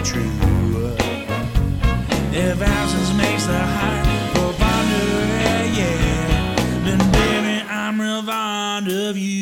true. If absence makes the heart go fonder, yeah, then baby, I'm real fond of you.